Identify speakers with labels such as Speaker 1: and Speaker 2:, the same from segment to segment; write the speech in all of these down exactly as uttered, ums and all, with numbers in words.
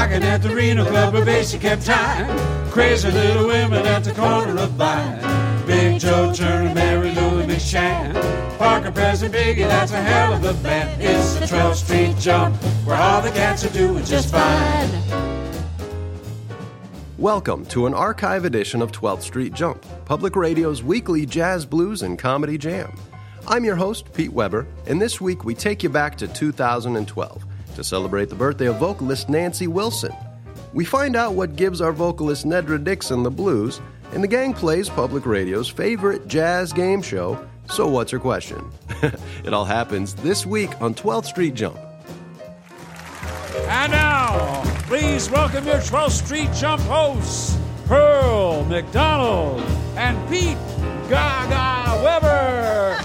Speaker 1: Rocking at the Reno Club where Basie kept time. Crazy little women at the corner of Vine. Big Joe Turner, Mary Lou and Miss Shan. Parker, President Biggie, that's a hell of a band. It's the twelfth Street Jump, where all the cats are doing just fine.
Speaker 2: Welcome to an archive edition of twelfth Street Jump, Public Radio's weekly jazz, blues, and comedy jam. I'm your host, Pete Weber, and this week we take you back to two thousand twelve to celebrate the birthday of vocalist Nancy Wilson. We find out what gives our vocalist Nedra Dixon the blues, and the gang plays Public Radio's favorite jazz game show, So What's Her Question? It all happens this week on twelfth Street Jump.
Speaker 1: And now, please welcome your twelfth Street Jump hosts, Pearl McDonald and Pete Gaga Weber.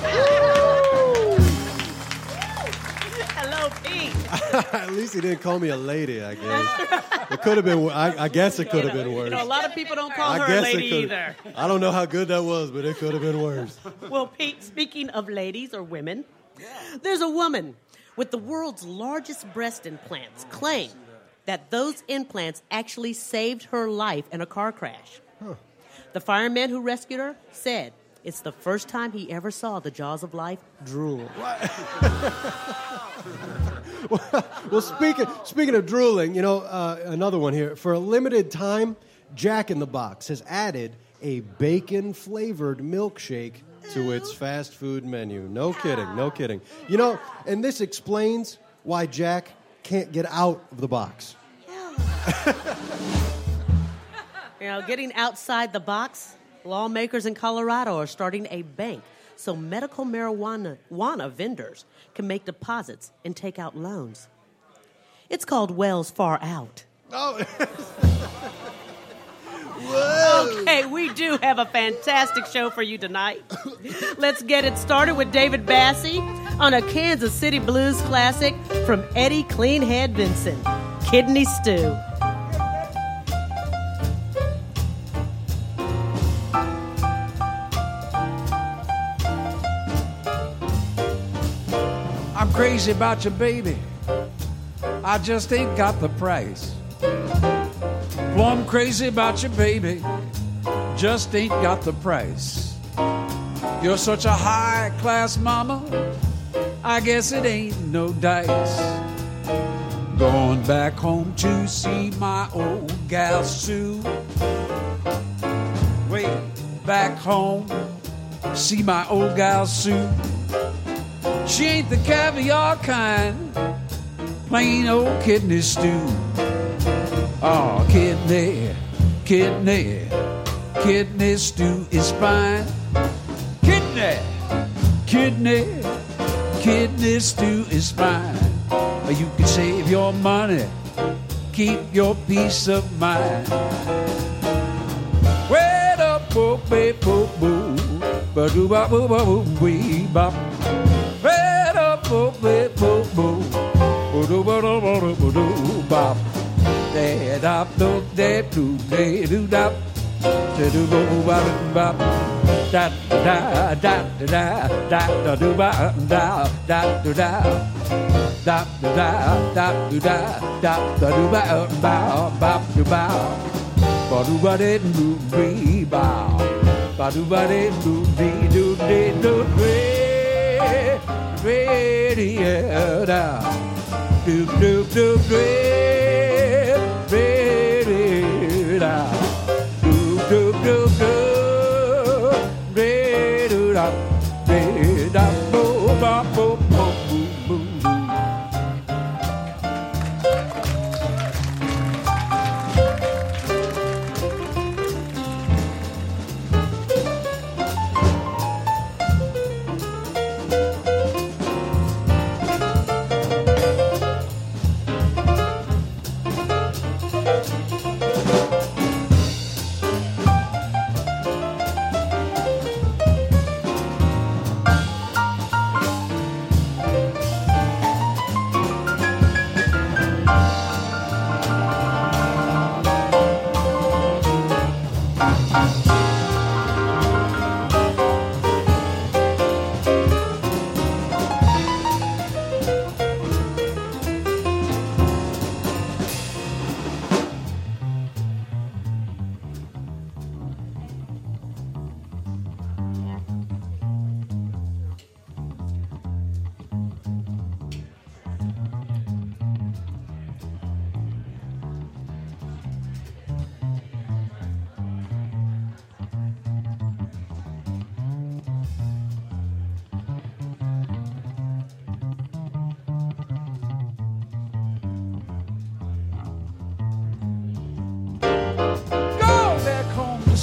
Speaker 3: Hello, Pete.
Speaker 4: At least he didn't call me a lady, I guess. It could have been, I, I guess it could have been worse.
Speaker 3: You know, a lot of people don't call
Speaker 4: I
Speaker 3: her
Speaker 4: guess
Speaker 3: a lady
Speaker 4: it
Speaker 3: either.
Speaker 4: I don't know how good that was, but it could have been worse.
Speaker 3: Well, Pete, speaking of ladies or women, there's a woman with the world's largest breast implants claim that those implants actually saved her life in a car crash. Huh. The fireman who rescued her said it's the first time he ever saw the jaws of life drool.
Speaker 4: Well, speaking speaking of drooling, you know, uh, another one here. For a limited time, Jack in the Box has added a bacon-flavored milkshake to its fast food menu. No kidding, no kidding. You know, and this explains why Jack can't get out of the box.
Speaker 3: You know, getting outside the box, lawmakers in Colorado are starting a bank so medical marijuana marijuana vendors can make deposits and take out loans. It's called Wells Far Out.
Speaker 4: Oh.
Speaker 3: Okay, we do have a fantastic show for you tonight. Let's get it started with David Bassie on a Kansas City blues classic from Eddie Cleanhead Vinson, Kidney Stew.
Speaker 1: I'm crazy about your baby. I just ain't got the price. Plumb crazy about your baby. Just ain't got the price. You're such a high-class mama. I guess it ain't no dice. Going back home to see my old gal Sue. Way back home, see my old gal Sue. She ain't the caviar kind, plain old kidney stew. Oh, kidney, kidney, kidney stew is fine. Kidney, kidney, kidney stew is fine. You can save your money, keep your peace of mind. Wait up, boop, beep, boop, boo, ba doo ba boo ba boo wee bop. Wait up, boop, beep, boop, boo, ba doo ba doo ba doo ba doo bop. Da da do da do da do da da do ba ba do bop. Da da da da da da da do ba da da do da. Da da da da do da da da do ba ba ba do ba ba do ba de do re ba ba do ba de do de do de do re re re da do do do re re re da do do do do re do da re da bo ba bo bo bo.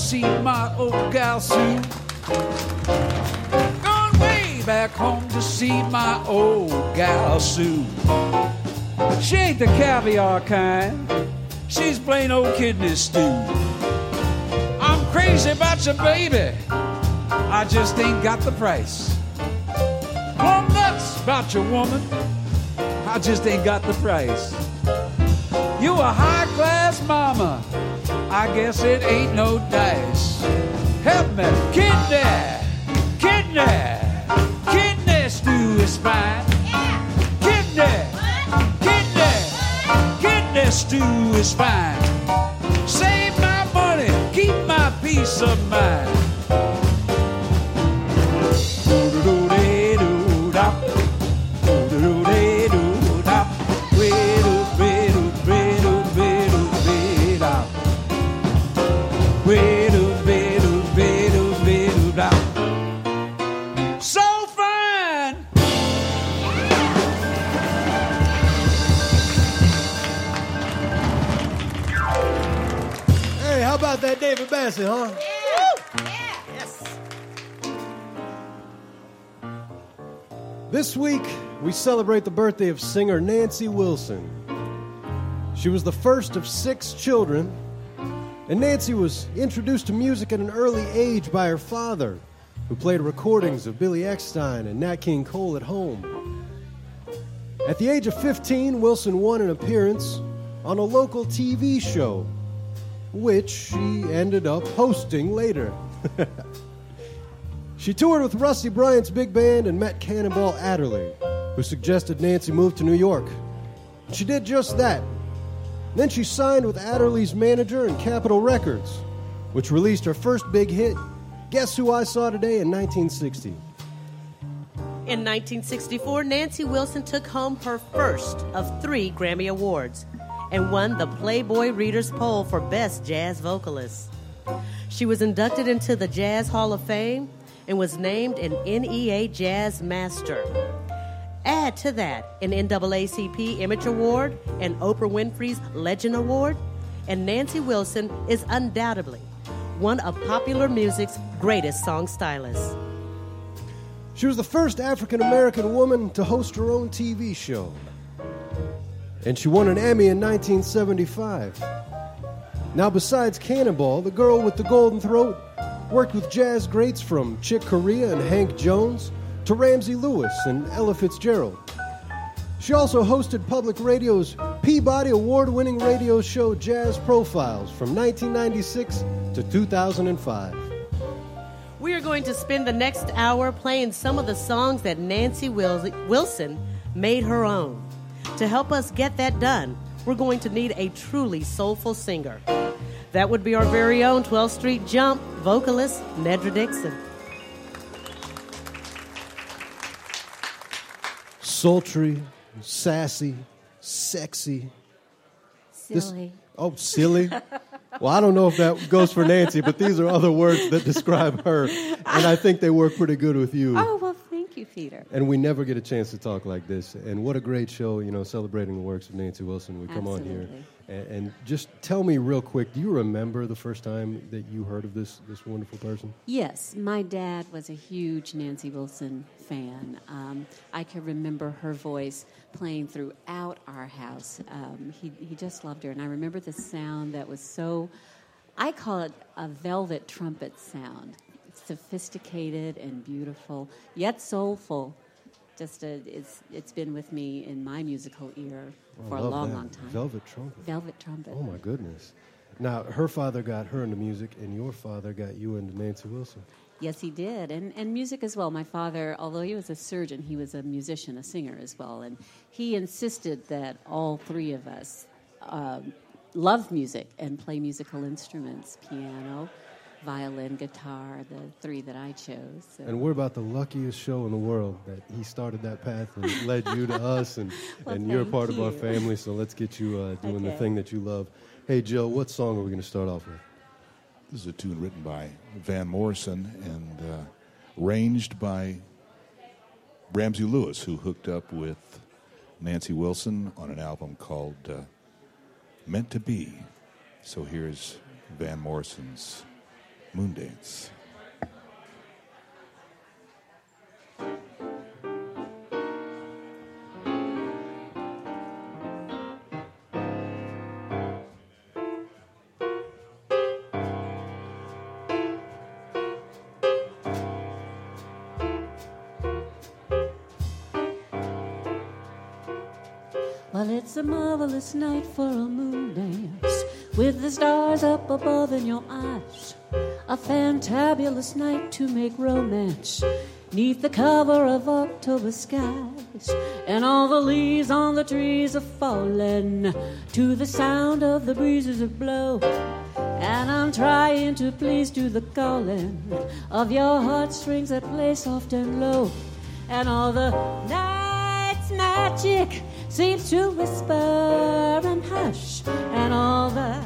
Speaker 1: see my old gal Sue. Gone way back home to see my old gal Sue. She ain't the caviar kind, she's plain old kidney stew. I'm crazy about you, baby, I just ain't got the price. Plumb nuts about your woman, I just ain't got the price. You a high-class mama, I guess it ain't no dice. Help me, kidney, kidney, kidney stew is fine. Kidney, kidney, kidney stew is fine. Save my money, keep my peace of mind.
Speaker 4: That David Bassett, huh?
Speaker 3: Yeah. Yeah. Yes.
Speaker 4: This week, we celebrate the birthday of singer Nancy Wilson. She was the first of six children, and Nancy was introduced to music at an early age by her father, who played recordings of Billy Eckstine and Nat King Cole at home. At the age of fifteen, Wilson won an appearance on a local T V show, which she ended up hosting later. She toured with Rusty Bryant's big band and met Cannonball Adderley, who suggested Nancy move to New York. She did just that. Then she signed with Adderley's manager and Capitol Records, which released her first big hit, Guess Who I Saw Today, in nineteen sixty.
Speaker 3: In nineteen sixty-four, Nancy Wilson took home her first of three Grammy Awards and won the Playboy Readers' Poll for Best Jazz Vocalist. She was inducted into the Jazz Hall of Fame and was named an N E A Jazz Master. Add to that an N double A C P Image Award and Oprah Winfrey's Legend Award, and Nancy Wilson is undoubtedly one of popular music's greatest song stylists.
Speaker 4: She was the first African-American woman to host her own T V show, and she won an Emmy in nineteen seventy-five. Now, besides Cannonball, the girl with the golden throat worked with jazz greats from Chick Corea and Hank Jones to Ramsey Lewis and Ella Fitzgerald. She also hosted public radio's Peabody Award-winning radio show Jazz Profiles from nineteen ninety-six to two thousand five.
Speaker 3: We are going to spend the next hour playing some of the songs that Nancy Wilson made her own. To help us get that done, we're going to need a truly soulful singer. That would be our very own twelfth Street Jump vocalist, Nedra Dixon.
Speaker 4: Sultry, sassy, sexy.
Speaker 5: Silly.
Speaker 4: This, oh, silly. Well, I don't know if that goes for Nancy, but these are other words that describe her, and I think they work pretty good with you.
Speaker 5: Oh, well, thank you, Peter.
Speaker 4: And we never get a chance to talk like this. And what a great show, you know, celebrating the works of Nancy Wilson. We come
Speaker 5: Absolutely.
Speaker 4: on here. And, and just tell me real quick, do you remember the first time that you heard of this, this wonderful person?
Speaker 5: Yes, my dad was a huge Nancy Wilson fan. Um, I can remember her voice playing throughout our house. Um, he, he just loved her. And I remember the sound that was so, I call it a velvet trumpet sound. Sophisticated and beautiful, yet soulful. Just a, it's it's been with me in my musical ear
Speaker 4: Oh,
Speaker 5: for
Speaker 4: I
Speaker 5: a
Speaker 4: love
Speaker 5: long,
Speaker 4: that.
Speaker 5: long time.
Speaker 4: Velvet trumpet.
Speaker 5: Velvet trumpet.
Speaker 4: Oh, my goodness. Now, her father got her into music, and your father got you into Nancy Wilson.
Speaker 5: Yes, he did, and and music as well. My father, although he was a surgeon, he was a musician, a singer as well, and he insisted that all three of us um, love music and play musical instruments: piano, violin, guitar, the three that I chose. So.
Speaker 4: And we're about the luckiest show in the world that he started that path and led you to us, and,
Speaker 5: Well,
Speaker 4: and you're a
Speaker 5: thank
Speaker 4: part of our
Speaker 5: you.
Speaker 4: family, so let's get you uh, doing the
Speaker 5: Okay.
Speaker 4: thing that you love. Hey, Jill, what song are we going to start off with?
Speaker 6: This is a tune written by Van Morrison and uh, arranged by Ramsey Lewis, who hooked up with Nancy Wilson on an album called uh, Meant to Be. So here's Van Morrison's Moondance.
Speaker 5: Well, it's a marvelous night for a moon dance, with the stars up above in your eyes. A fantabulous night to make romance, neath the cover of October skies. And all the leaves on the trees are falling to the sound of the breezes that blow. And I'm trying to please to the calling of your heartstrings that play soft and low. And all the night's magic seems to whisper and hush, and all the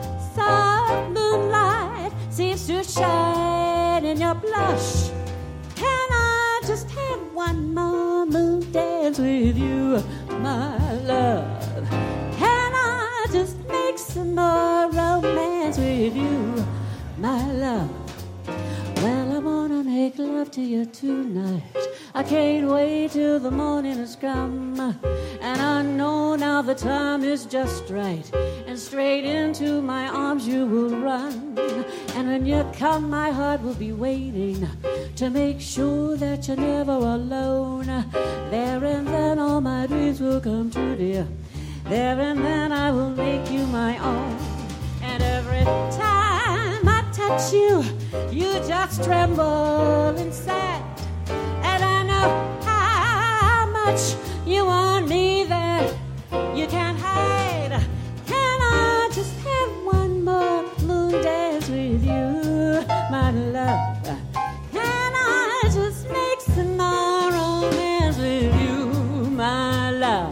Speaker 5: soft moonlight seems to shine in your blush. Can I just have one more moon dance with you, my love? Can I just make some more romance with you, my love? Well, I wanna make love to you tonight. I can't wait till the morning has come. And I know now the time is just right, and straight into my arms you will run. And when you come, my heart will be waiting to make sure that you're never alone. There and then all my dreams will come true, dear. There and then I will make you my own. And every time I touch you, you just tremble inside. And I know how much you want me that you can't hide. Can I just have one more moon dance with you, my love? Can I just make some more romance with you, my love?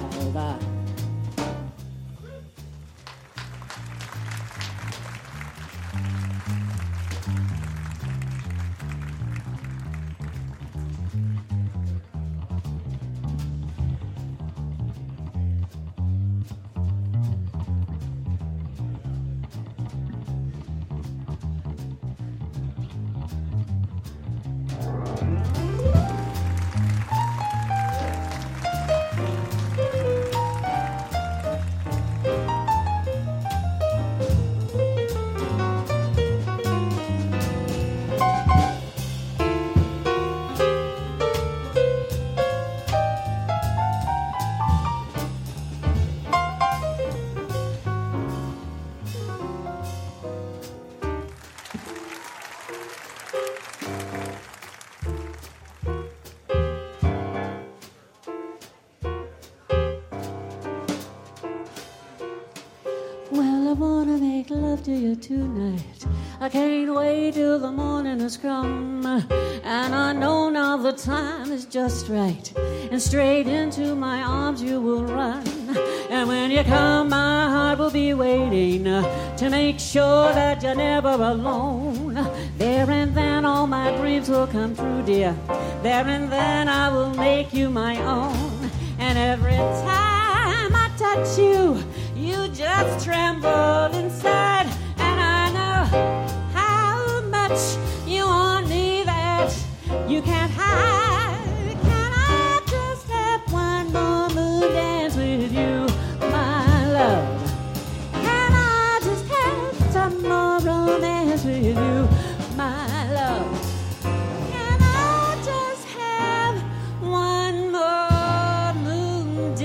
Speaker 5: To you tonight. I can't wait till the morning has come. And I know now the time is just right, and straight into my arms you will run. And when you come, my heart will be waiting to make sure that you're never alone. There and then all my dreams will come true, dear. There and then I will make you my own. And every time I touch you, you just tremble inside. And I know how much you want me that you can't hide. Can I just have one more moon dance with you, my love? Can I just have some more romance with you, my love? Can I just have one more moon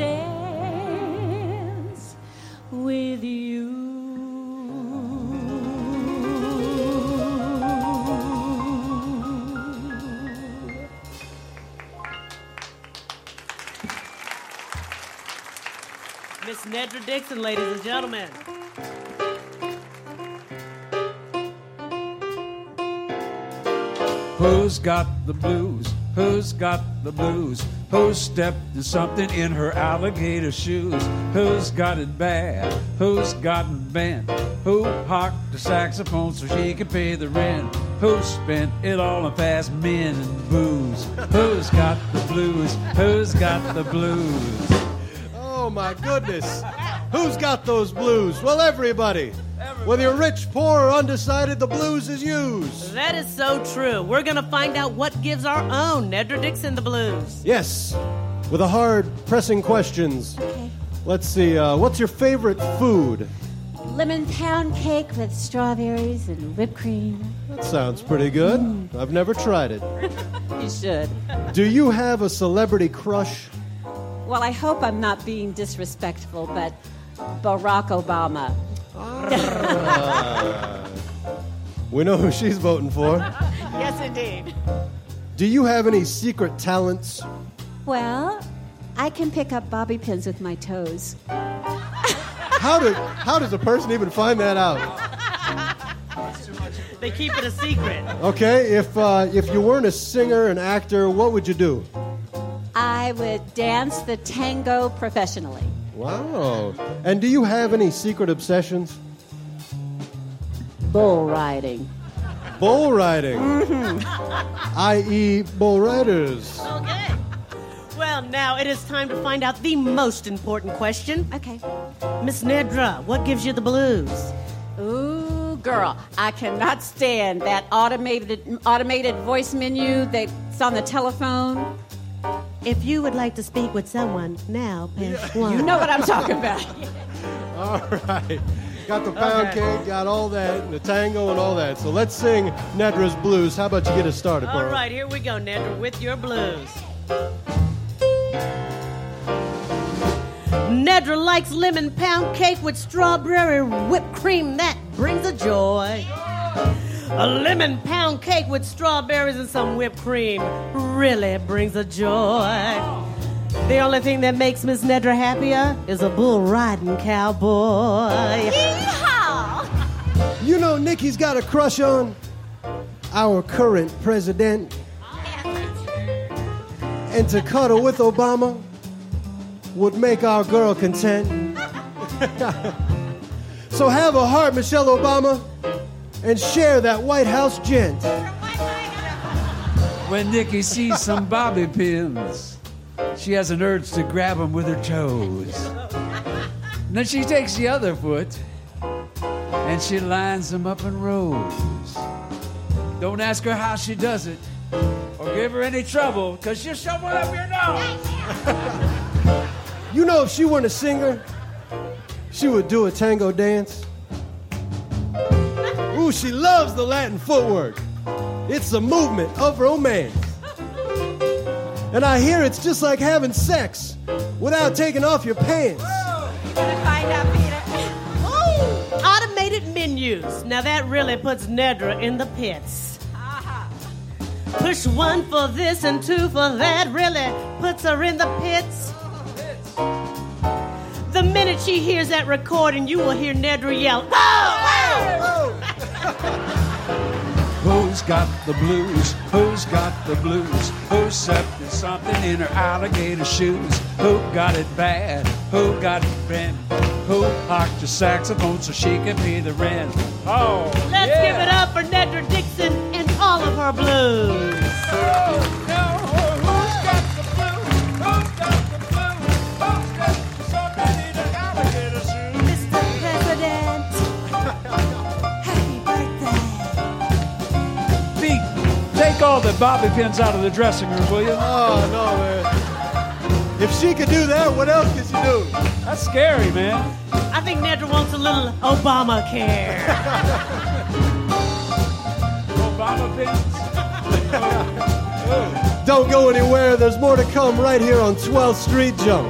Speaker 5: dance with you?
Speaker 3: Miss Nedra Dixon, ladies and gentlemen.
Speaker 1: Who's got the blues? Who's got the blues? Who stepped to something in her alligator shoes? Who's got it bad? Who's gotten bent? Who hocked the saxophone so she could pay the rent? Who spent it all on fast men and booze? Who's got the blues? Who's got the blues?
Speaker 4: Oh, my goodness. Who's got those blues? Well, everybody.
Speaker 1: Everybody.
Speaker 4: Whether you're rich, poor, or undecided, the blues is used.
Speaker 3: That is so true. We're going to find out what gives our own Nedra Dixon the blues.
Speaker 4: Yes, with a hard, pressing questions.
Speaker 5: Okay.
Speaker 4: Let's see, uh, what's your favorite food?
Speaker 5: Lemon pound cake with strawberries and whipped cream.
Speaker 4: That sounds pretty good. Mm. I've never tried it.
Speaker 5: You should.
Speaker 4: Do you have a celebrity crush?
Speaker 5: Well, I hope I'm not being disrespectful, but Barack Obama.
Speaker 4: Ah. We know who she's voting for.
Speaker 3: Yes, indeed.
Speaker 4: Do you have any secret talents?
Speaker 5: Well, I can pick up bobby pins with my toes.
Speaker 4: How, do, how does a person even find that out?
Speaker 3: They keep it a secret.
Speaker 4: Okay, if uh, if you weren't a singer, an actor, what would you do?
Speaker 5: I would dance the tango professionally.
Speaker 4: Wow. And do you have any secret obsessions?
Speaker 5: Bull riding.
Speaker 4: Bull riding. Mm-hmm. that is bull riders.
Speaker 3: Okay. Well, now it is time to find out the most important question.
Speaker 5: Okay.
Speaker 3: Miss Nedra, what gives you the blues?
Speaker 5: Ooh, girl, I cannot stand that automated automated voice menu that's on the telephone.
Speaker 3: If you would like to speak with someone, now press one.
Speaker 5: You know what I'm talking about.
Speaker 4: All right. Got the pound
Speaker 3: Okay.
Speaker 4: cake, got all that, and the tango and all that. So let's sing Nedra's blues. How about you get us started,
Speaker 3: All
Speaker 4: Pearl?
Speaker 3: right, here we go, Nedra, with your blues. Nedra likes lemon pound cake with strawberry whipped cream. That brings a joy. A lemon pound cake with strawberries and some whipped cream really brings a joy. The only thing that makes Miss Nedra happier is a bull riding cowboy.
Speaker 5: Yeehaw!
Speaker 4: You know Nikki's got a crush on our current president. And to cuddle with Obama would make our girl content. So have a heart, Michelle Obama, and share that White House gent.
Speaker 1: When Nikki sees some bobby pins, she has an urge to grab them with her toes. And then she takes the other foot and she lines them up in rows. Don't ask her how she does it or give her any trouble, because she'll shove one up your nose.
Speaker 4: You know, if she weren't a singer, she would do a tango dance. Ooh, she loves the Latin footwork. It's the movement of romance. And I hear it's just like having sex without taking off your pants.
Speaker 5: Find out, Peter.
Speaker 3: Ooh, automated menus. Now that really puts Nedra in the pits. Push one for this and two for that really puts her in the pits. The minute she hears that recording, you will hear Nedra yell, "Oh!"
Speaker 1: Who's got the blues? Who's got the blues? Who's something, something in her alligator shoes? Who got it bad? Who got it bent? Who locked the saxophone so she can pay the rent? Oh,
Speaker 3: Let's
Speaker 1: yeah.
Speaker 3: give it up for Nedra Dixon and all of her blues.
Speaker 1: Oh, no. Who's got the blues? Who's got the blues? Who's got something in her alligator shoes?
Speaker 3: Mister President, happy birthday.
Speaker 1: Pete, take all the bobby pins out of the dressing room, will you?
Speaker 4: Oh, no, man. If she could do that, what else could she do?
Speaker 1: That's scary, man.
Speaker 3: I think Nedra wants a little Obamacare.
Speaker 1: Obama pins.
Speaker 4: Don't go anywhere. There's more to come right here on twelfth Street Jump.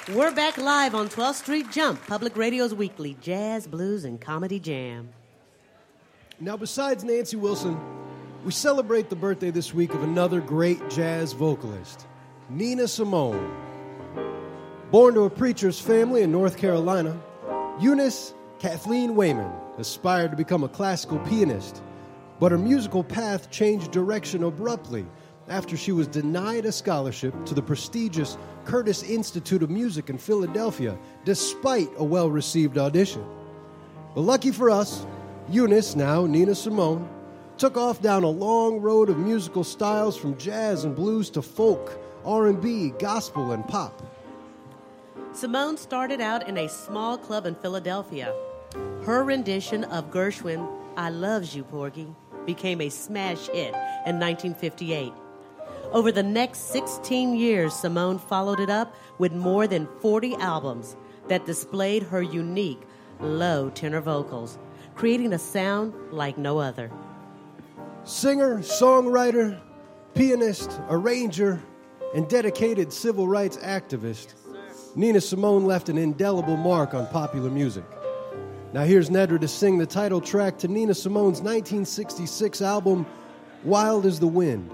Speaker 3: We're back live on twelfth Street Jump, Public Radio's weekly jazz, blues, and comedy jam.
Speaker 4: Now, besides Nancy Wilson, we celebrate the birthday this week of another great jazz vocalist, Nina Simone. Born to a preacher's family in North Carolina, Eunice Kathleen Wayman aspired to become a classical pianist, but her musical path changed direction abruptly after she was denied a scholarship to the prestigious Curtis Institute of Music in Philadelphia, despite a well-received audition. But lucky for us, Eunice, now Nina Simone, took off down a long road of musical styles from jazz and blues to folk, R and B, gospel, and pop.
Speaker 3: Simone started out in a small club in Philadelphia. Her rendition of Gershwin, I Loves You, Porgy, became a smash hit in nineteen fifty-eight. Over the next sixteen years, Simone followed it up with more than forty albums that displayed her unique, low tenor vocals, creating a sound like no other.
Speaker 4: Singer, songwriter, pianist, arranger, and dedicated civil rights activist, Nina Simone left an indelible mark on popular music. Now here's Nedra to sing the title track to Nina Simone's nineteen sixty-six album, Wild as the Wind.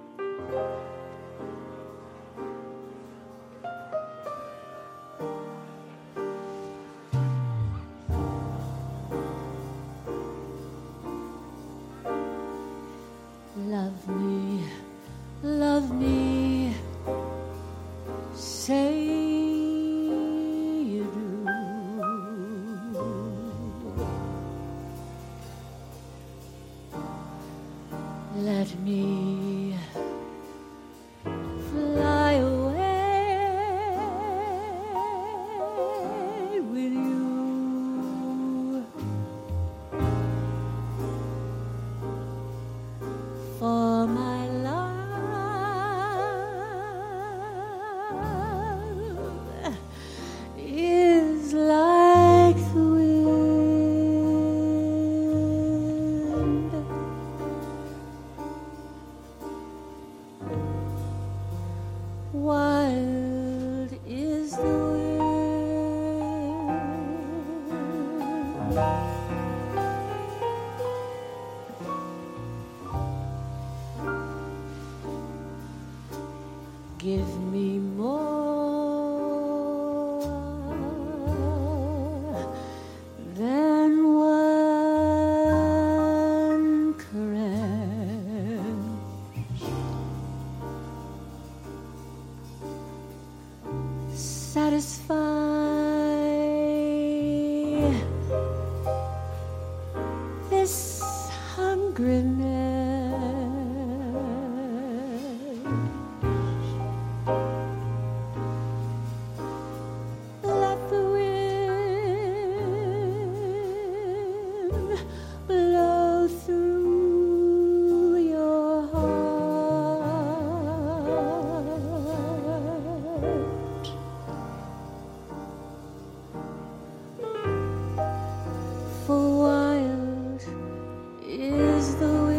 Speaker 5: Love me, love me, say you do. Let me fly away with you. For my love is like the wind, wild is the wind. Give me more than one caress. Satisfy this hungriness. Let the wind blow through your heart. For wild is the wind.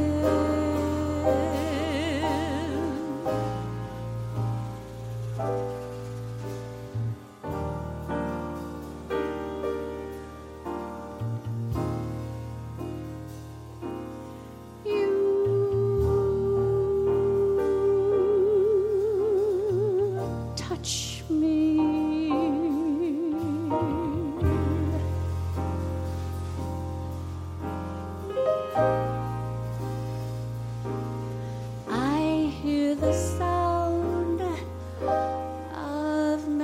Speaker 5: You touch me, I hear the sound of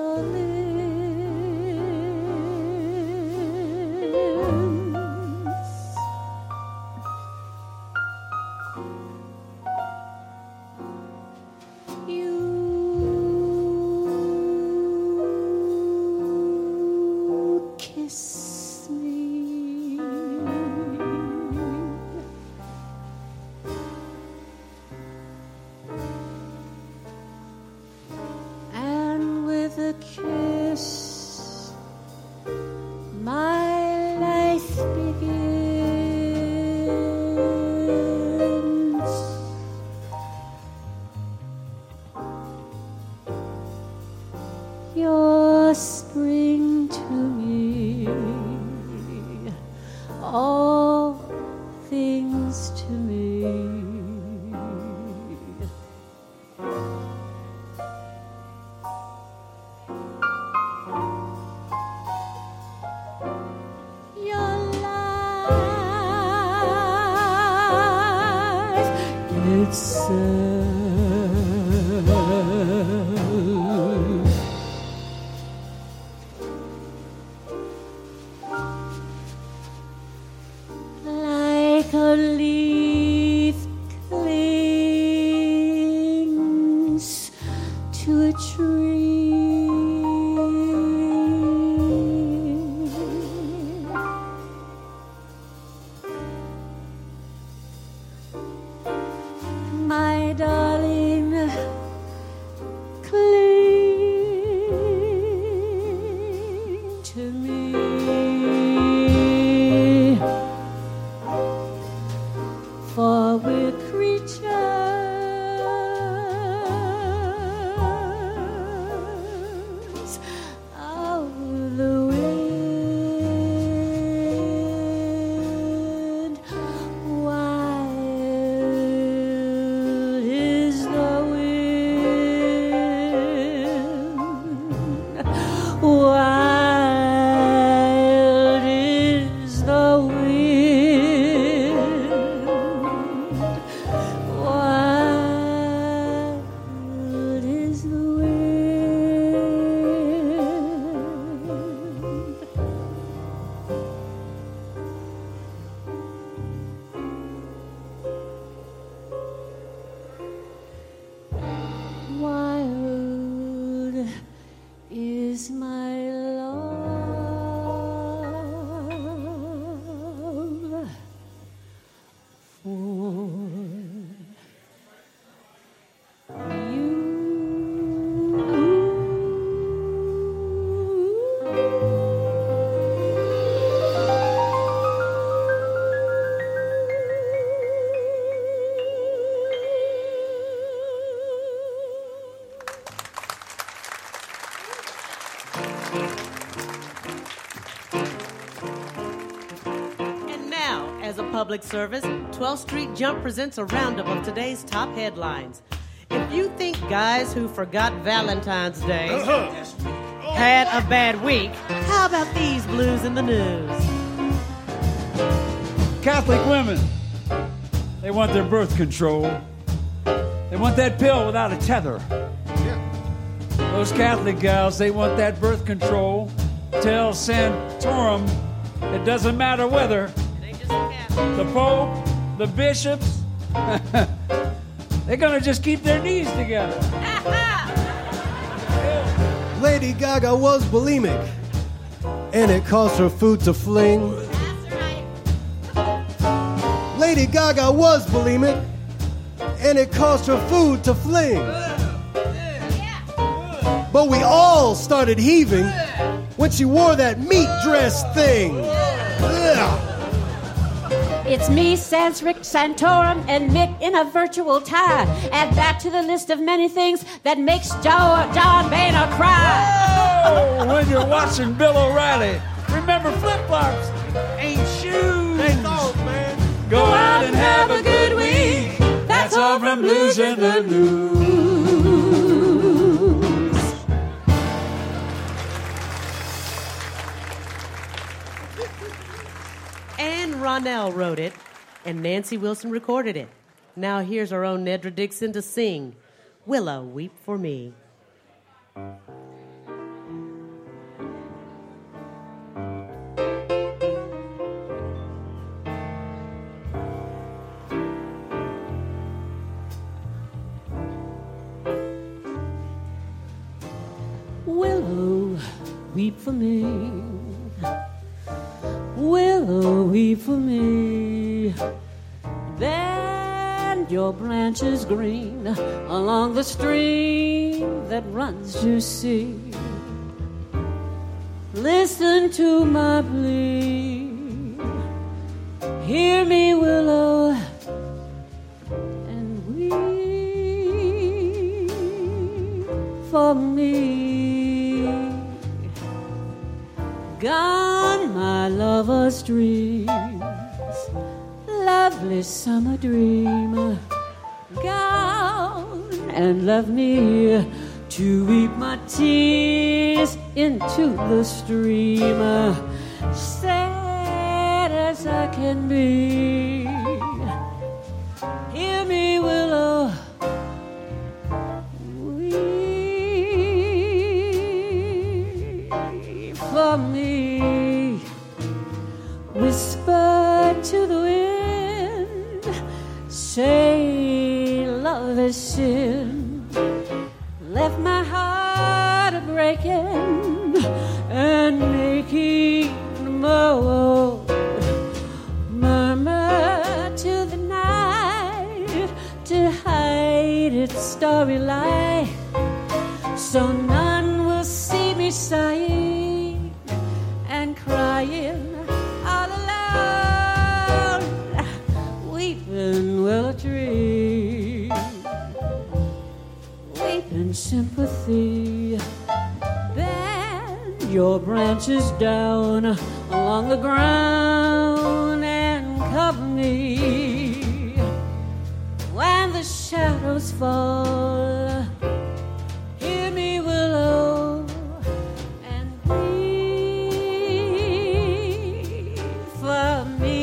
Speaker 5: mandolins. You kiss me, and with a kiss my life begins. Your you're spring to me, all things to me. Your life itself like a leaf clings to a tree. My darling, cling to me. For we're creatures of the wind. Wild is the wind. Wild is the wind. Wild is the wind. Wild is my love for
Speaker 3: And now, as a public service, twelfth Street Jump presents a roundup of today's top headlines. If you think guys who forgot Valentine's Day had a bad week, how about these blues in the news?
Speaker 1: Catholic women, they want their birth control. They want that pill without a tether. Those Catholic gals, they want that birth control. Tell Santorum it doesn't matter whether
Speaker 3: It ain't just a cat.
Speaker 1: the Pope, the bishops, they're gonna just keep their knees together.
Speaker 4: Lady Gaga was bulimic, and it caused her food to fling.
Speaker 3: That's right.
Speaker 4: Lady Gaga was bulimic, and it caused her food to fling. But we all started heaving when she wore that meat dress thing. Ugh.
Speaker 5: It's me, Sans Rick Santorum, and Mick in a virtual tie. Add that to the list of many things that makes Joe, John Boehner cry.
Speaker 1: Oh, when you're watching Bill O'Reilly, remember flip-flops ain't shoes.
Speaker 4: Ain't those, man.
Speaker 1: Go out and have a good week. That's all from Blues in the News.
Speaker 3: Ann Ronell wrote it, and Nancy Wilson recorded it. Now here's our own Nedra Dixon to sing Willow, Weep for Me.
Speaker 5: Willow, weep for me. Willow, weep for me. Bend your branches green along the stream that runs to sea. Listen to my plea. Hear me, willow, and weep for me. Gone my lover's dreams, lovely summer dream. Gone and left me to weep my tears into the stream. Sad as I can be, hear me, willow, weep for me. Whisper to the wind, say love is sin. Left my heart a-breaking and making the moan. Murmur to the night to hide its starry light, so none will see me sighing and crying all alone. Weeping willow tree, weeping sympathy, bend your branches down along the ground and cover me when the shadows fall. Hear me, willow, and weep for me.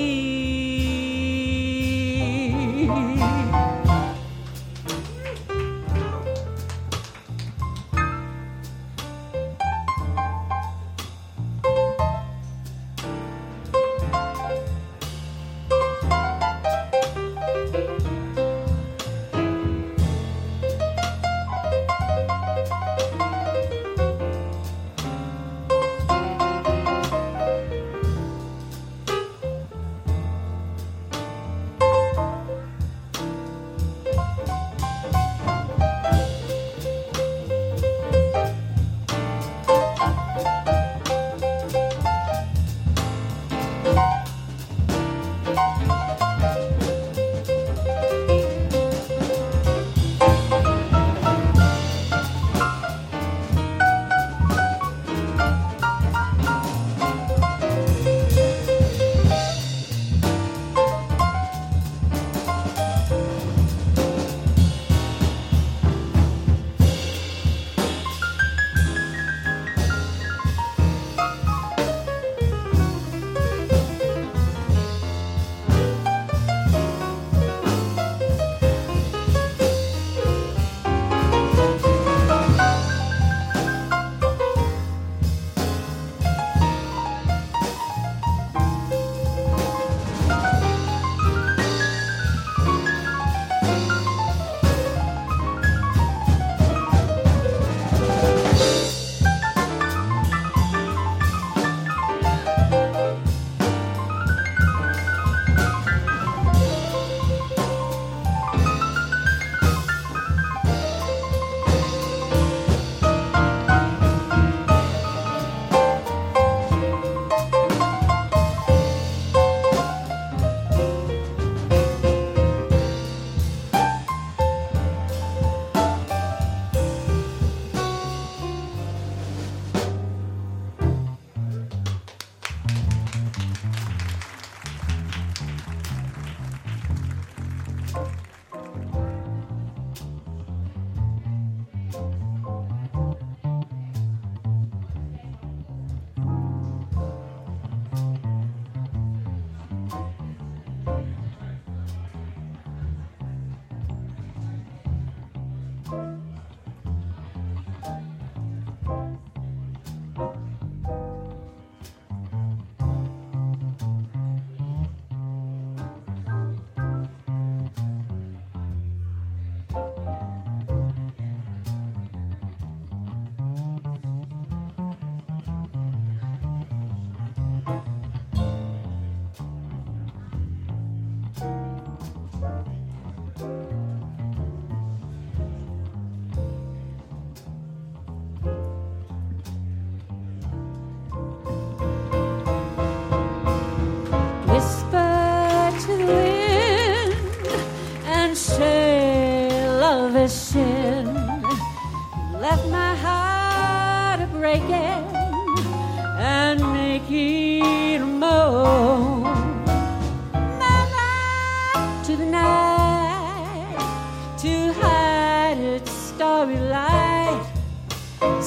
Speaker 7: sin left my heart a breaking and making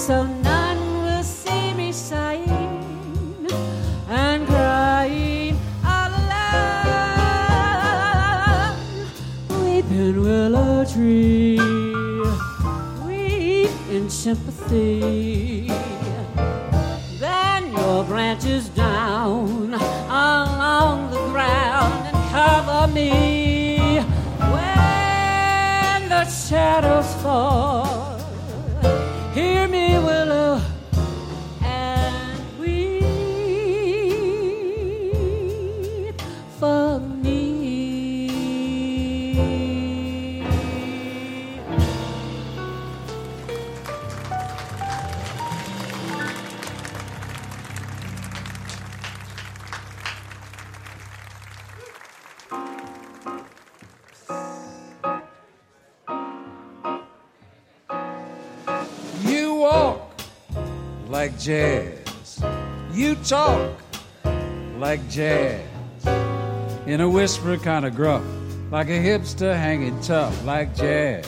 Speaker 5: so none will see me sighing and crying aloud. Weeping willow tree, weep in sympathy. Then your branches down along the ground and cover me. When the shadows fall, hear me, willow, and weep for me.
Speaker 1: You walk like jazz. You talk like jazz. In a whisper kind of gruff, like a hipster hanging tough like jazz.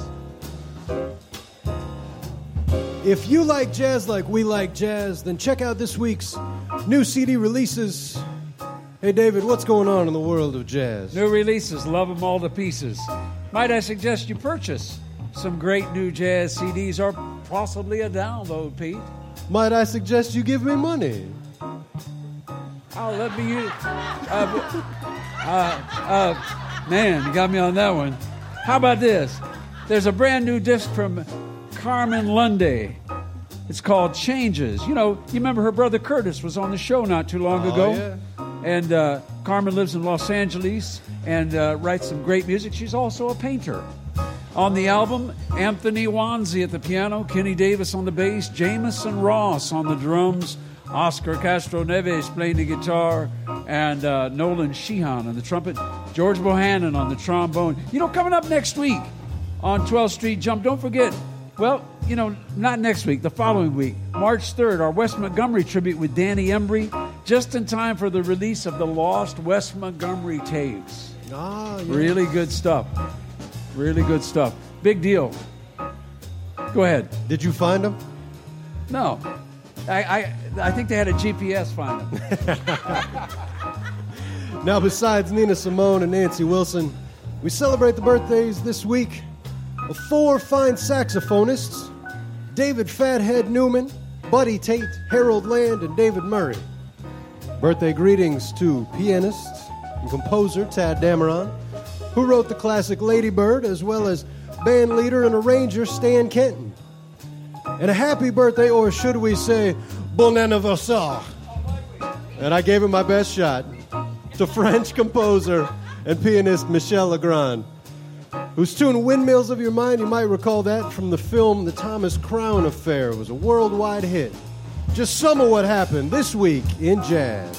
Speaker 4: If you like jazz like we like jazz, then check out this week's new C D releases. Hey, David, what's going on in the world of jazz?
Speaker 1: New releases, love them all to pieces. Might I suggest you purchase some great new jazz C Ds or possibly a download, Pete?
Speaker 4: Might I suggest you give me money?
Speaker 1: Oh, let me use. Uh, uh, uh, man, you got me on that one. How about this? There's a brand new disc from Carmen Lundy. It's called Changes. You know, you remember her brother Curtis was on the show not too long
Speaker 4: Oh,
Speaker 1: ago.
Speaker 4: yeah.
Speaker 1: And uh, Carmen lives in Los Angeles and uh, writes some great music. She's also a painter. On the album, Anthony Wanzi at the piano, Kenny Davis on the bass, Jameson Ross on the drums, Oscar Castro Neves playing the guitar, and uh, Nolan Sheehan on the trumpet, George Bohannon on the trombone. You know, coming up next week on twelfth Street Jump, don't forget, well, you know, not next week, the following week, March third, our Wes Montgomery tribute with Danny Embry, just in time for the release of the Lost Wes Montgomery tapes.
Speaker 4: Ah, yeah.
Speaker 1: Really good stuff. Really good stuff. Big deal. Go ahead.
Speaker 4: Did you find them?
Speaker 1: No. I I, I think they had a G P S find them.
Speaker 4: Now, besides Nina Simone and Nancy Wilson, we celebrate the birthdays this week of four fine saxophonists, David Fathead Newman, Buddy Tate, Harold Land, and David Murray. Birthday greetings to pianist and composer Tad Dameron, who wrote the classic Lady Bird, as well as band leader and arranger Stan Kenton. And a happy birthday, or should we say, bon anniversaire. And I gave him my best shot to French composer and pianist Michel Legrand, whose tune Windmills of Your Mind, you might recall that from the film The Thomas Crown Affair. It was a worldwide hit. Just some of what happened this week in jazz.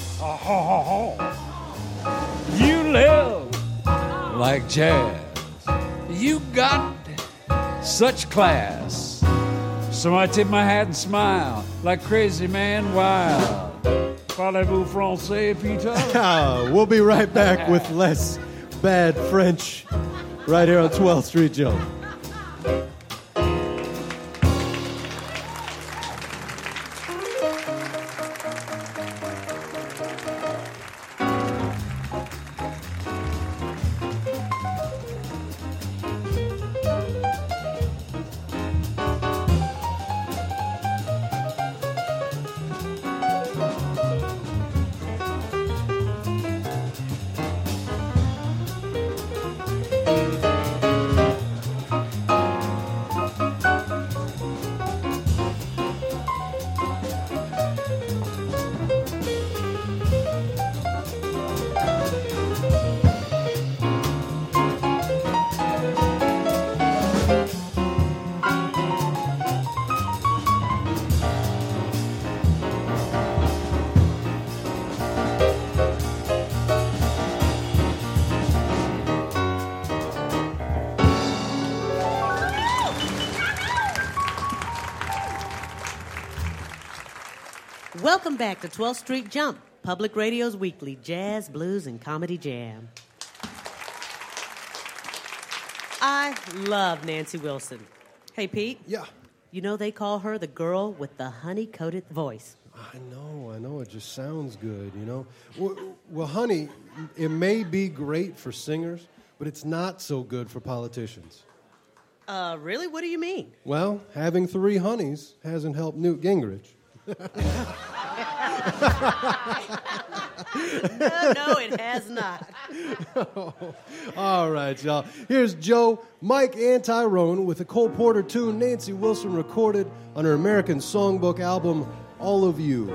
Speaker 1: You live like jazz. You got such class. So I tip my hat and smile like crazy man wild. Parlez-vous français, Peter?
Speaker 4: Ah, we'll be right back with less bad French right here on twelfth Street Jump.
Speaker 3: Welcome back to twelfth Street Jump, Public Radio's weekly jazz, blues, and comedy jam. I love Nancy Wilson. Hey, Pete.
Speaker 4: Yeah.
Speaker 3: You know they call her the girl with the honey-coated voice.
Speaker 4: I know, I know. It just sounds good, you know. Well, well, honey, it may be great for singers, but it's not so good for politicians.
Speaker 3: Uh, really? What do you mean?
Speaker 4: Well, having three honeys hasn't helped Newt Gingrich.
Speaker 3: no, no, it has not.
Speaker 4: Oh, all right, y'all. Here's Joe, Mike, and Tyrone with a Cole Porter tune Nancy Wilson recorded on her American Songbook album, All of You.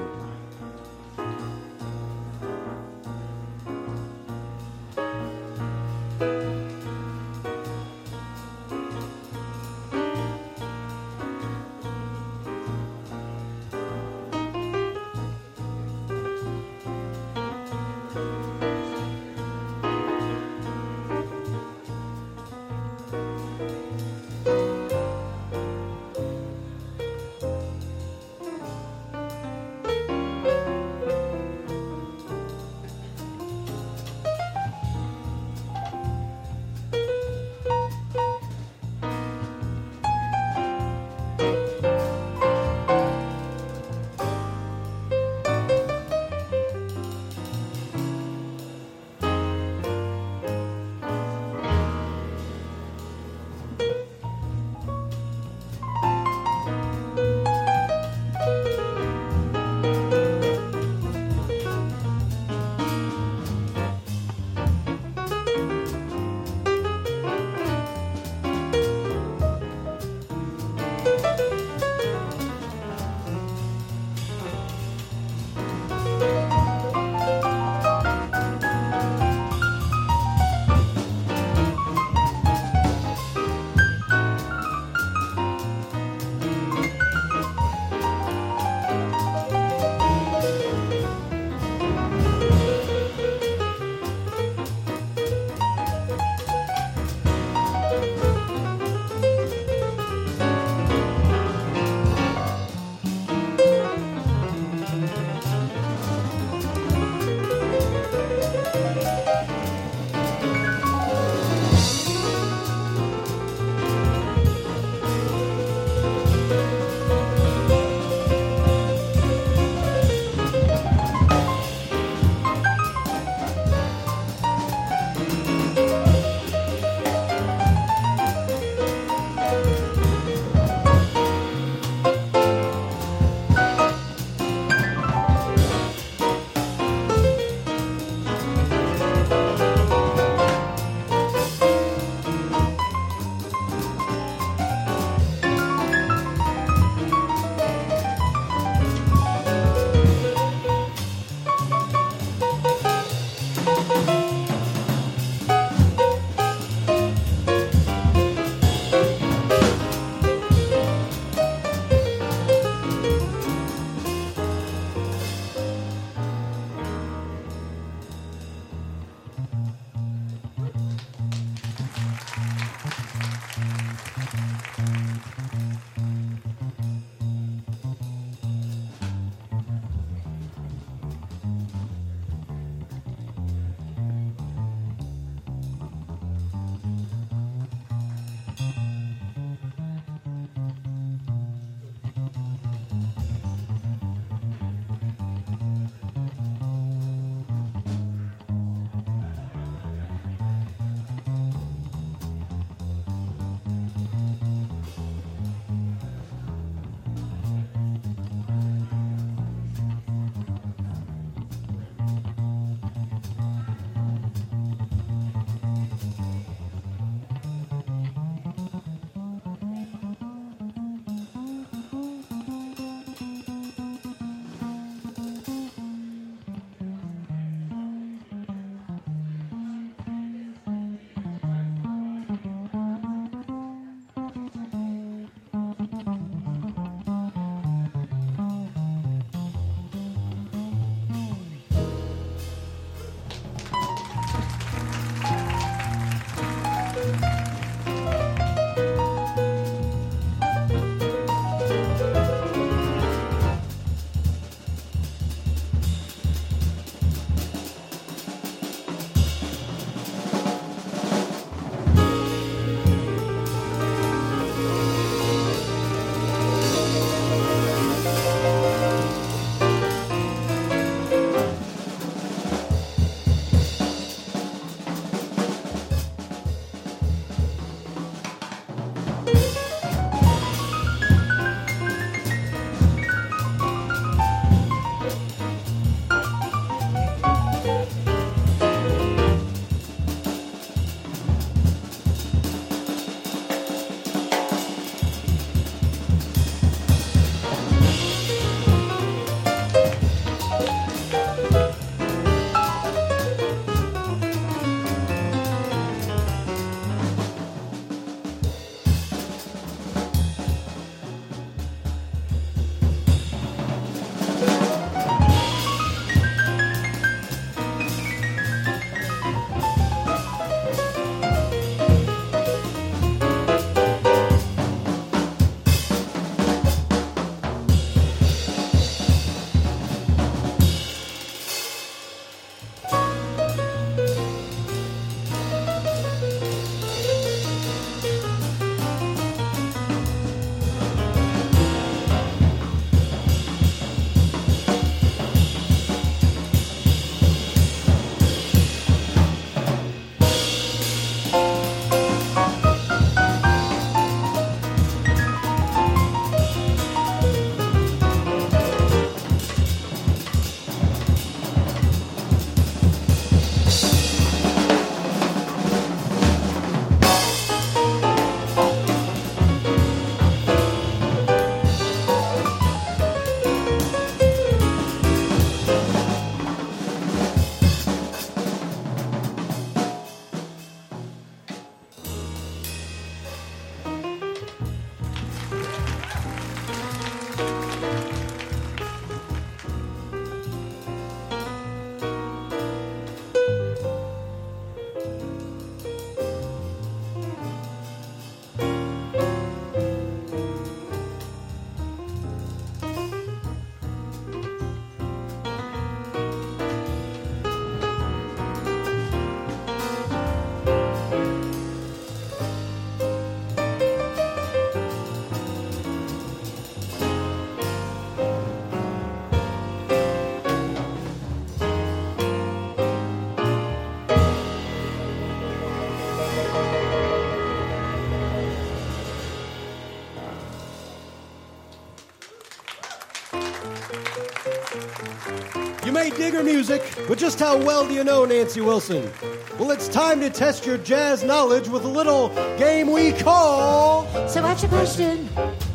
Speaker 4: You may dig her music, but just how well do you know Nancy Wilson? Well, it's time to test your jazz knowledge with a little game we call...
Speaker 5: So what's your question?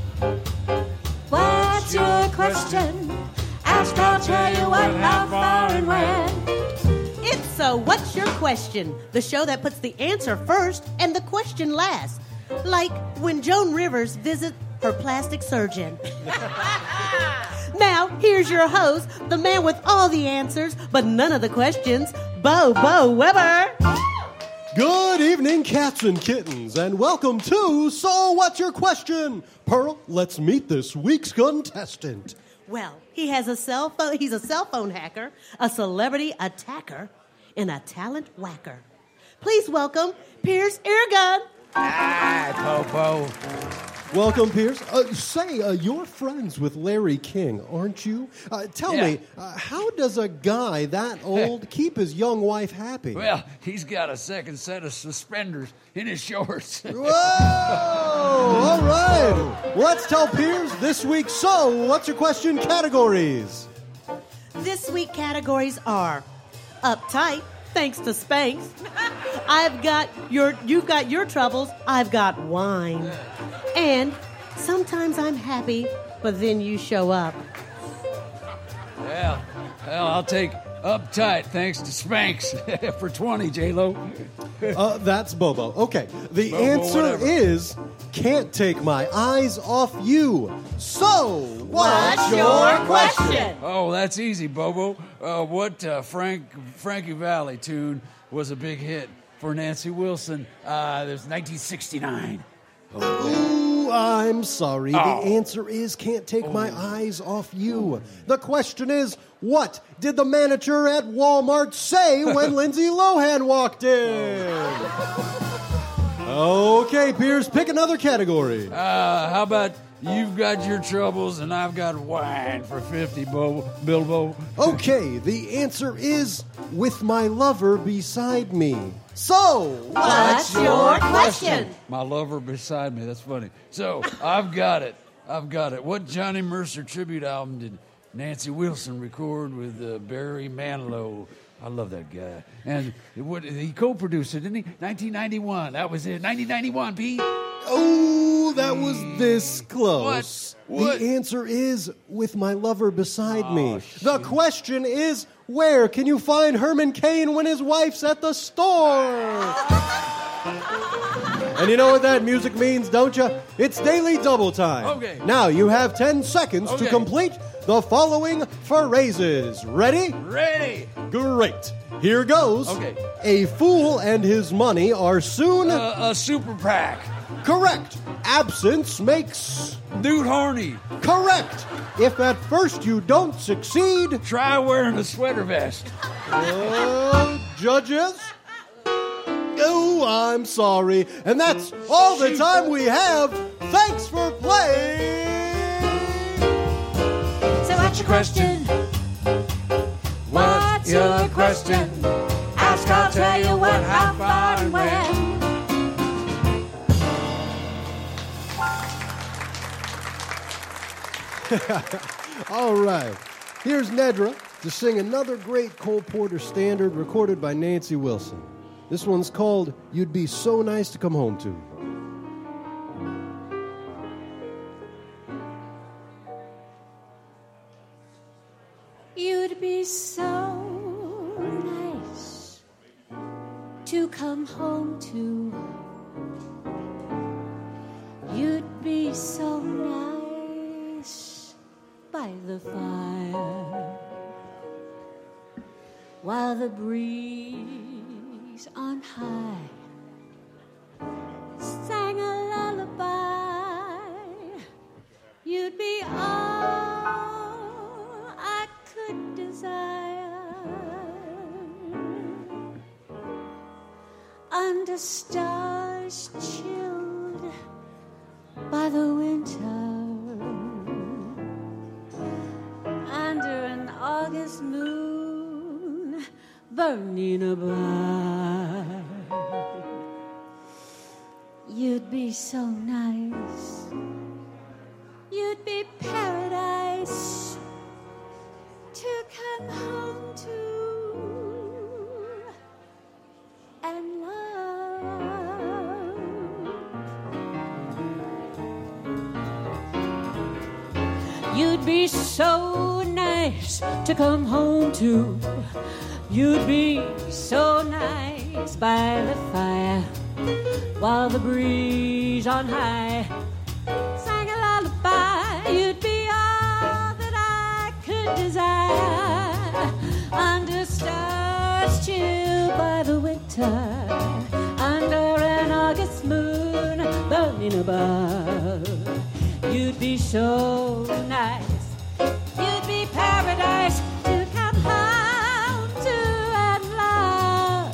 Speaker 5: What's your question? Ask, I'll tell you what, how far, and when.
Speaker 3: It's So What's Your Question? The show that puts the answer first and the question last. Like when Joan Rivers visits her plastic surgeon. Now, here's your host, the man with all the answers, but none of the questions, Bo Bo Weber.
Speaker 4: Good evening, cats and kittens, and welcome to So What's Your Question? Pearl, let's meet this week's contestant.
Speaker 3: Well, he has a cell phone. He's a cell phone hacker, a celebrity attacker, and a talent whacker. Please welcome Piers Eargun.
Speaker 1: Hi, Popo.
Speaker 4: Welcome, Piers. Uh, say, uh, you're friends with Larry King, aren't you? Uh, tell
Speaker 1: Yeah.
Speaker 4: me, uh, how does a guy that old keep his young wife happy?
Speaker 1: Well, he's got a second set of suspenders in his shorts.
Speaker 4: Whoa! All right. Well, let's tell Piers this week. So, what's your question categories?
Speaker 3: This week categories are uptight, thanks to Spanx. I've got your, you've got your troubles. I've got wine. And sometimes I'm happy, but then you show up.
Speaker 1: Well, well, I'll take uptight thanks to Spanx for twenty, J-Lo.
Speaker 4: Uh, that's Bobo. Okay. The
Speaker 1: Bobo,
Speaker 4: answer
Speaker 1: whatever.
Speaker 4: is can't take my eyes off you. So, what's
Speaker 3: your question?
Speaker 1: Oh, that's easy, Bobo. Uh, what uh, Frank Frankie Valli tune was a big hit for Nancy Wilson? Uh, it was nineteen sixty-nine.
Speaker 4: Ooh, I'm sorry.
Speaker 1: Oh.
Speaker 4: The answer is can't take my eyes off you. The question is, what did the manager at Walmart say when Lindsay Lohan walked in? Okay, Piers, pick another category.
Speaker 1: Uh, how about you've got your troubles and I've got wine for fifty, Bo- Bilbo?
Speaker 4: Okay, the answer is with my lover beside me. So,
Speaker 3: What's your question?
Speaker 1: My lover beside me. That's funny. So, I've got it. I've got it. What Johnny Mercer tribute album did Nancy Wilson record with uh, Barry Manilow? I love that guy. And what, he co-produced it, didn't he? nineteen ninety-one. That was it. nineteen ninety-one, Pete.
Speaker 4: Oh, that was this close.
Speaker 1: What? What?
Speaker 4: The answer is with my lover beside me.
Speaker 1: Oh,
Speaker 4: The question is, where can you find Herman Cain when his wife's at the store? And you know what that music means, don't you? It's daily double time.
Speaker 1: Okay.
Speaker 4: Now you have ten seconds to
Speaker 1: Okay.
Speaker 4: complete the following phrases. Ready?
Speaker 1: Ready.
Speaker 4: Great. Here goes.
Speaker 1: Okay.
Speaker 4: A fool and his money are soon...
Speaker 1: Uh, a super PAC.
Speaker 4: Correct. Absence makes...
Speaker 1: Dude horny.
Speaker 4: Correct. If at first you don't succeed...
Speaker 1: Try wearing a sweater vest.
Speaker 4: Uh, judges? Oh, I'm sorry. And that's all the time we have. Thanks for playing.
Speaker 5: So what's your question? What's your question? Ask, I'll tell you what, how far, and when.
Speaker 4: All right. Here's Nedra to sing another great Cole Porter standard recorded by Nancy Wilson. This one's called You'd Be So Nice to Come Home To.
Speaker 5: You'd be so nice to come home to. You'd be so nice by the fire while the breeze on high sang a lullaby. You'd be all I could desire under stars chilled by the winter, under an August moon burning above. You'd be so nice. You'd be paradise to come You'd be so nice to come home to. You'd be so nice by the fire while the breeze on high sang a lullaby. You'd be all that I could desire under stars chilled by the winter, under an August moon burning above. You'd be so nice. You'd be paradise to come home to and love.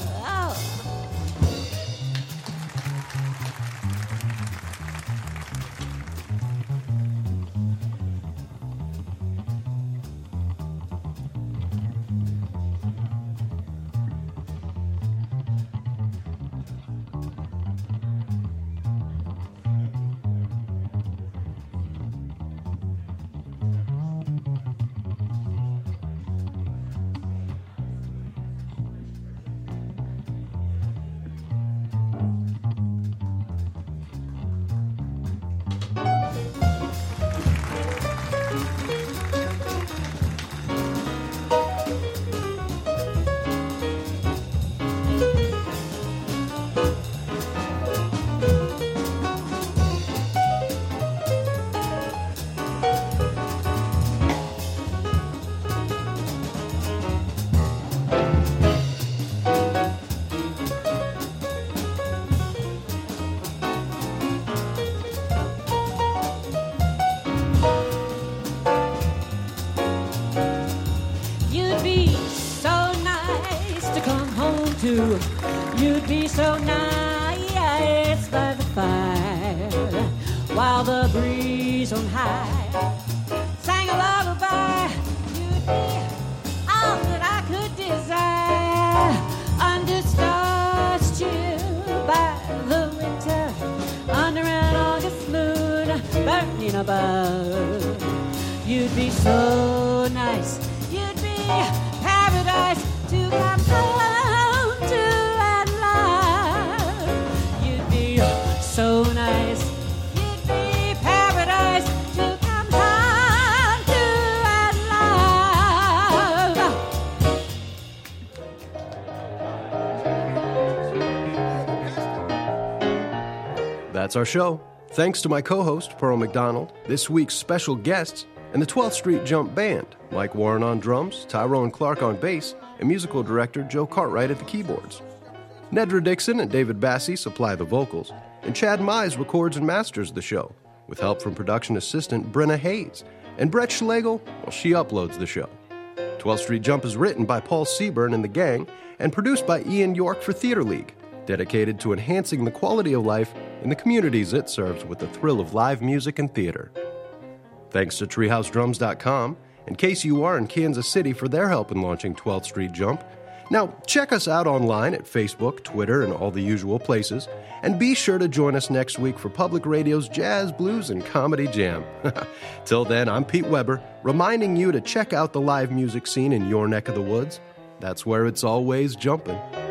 Speaker 5: You'd be so nice by the fire while the breeze on high sang a lullaby. You'd be all that I could desire under stars chilled by the winter, under an August moon burning above. You'd be so nice. You'd be paradise to come home. So nice, you'd be paradise to come home to and love.
Speaker 2: That's our show. Thanks to my co-host, Pearl McDonald, this week's special guests, and the twelfth Street Jump Band, Mike Warren on drums, Tyrone Clark on bass, and musical director Joe Cartwright at the keyboards. Nedra Dixon and David Bassie supply the vocals, and Chad Mize records and masters the show, with help from production assistant Brenna Hayes, and Brett Schlegel, well, she uploads the show. twelfth Street Jump is written by Paul Seaburn and the gang, and produced by Ian York for Theater League, dedicated to enhancing the quality of life in the communities it serves with the thrill of live music and theater. Thanks to treehouse drums dot com and K C U R in Kansas City for their help in launching twelfth Street Jump. Now, check us out online at Facebook, Twitter, and all the usual places. And be sure to join us next week for Public Radio's Jazz, Blues, and Comedy Jam. Till then, I'm Pete Weber, reminding you to check out the live music scene in your neck of the woods. That's where it's always jumping.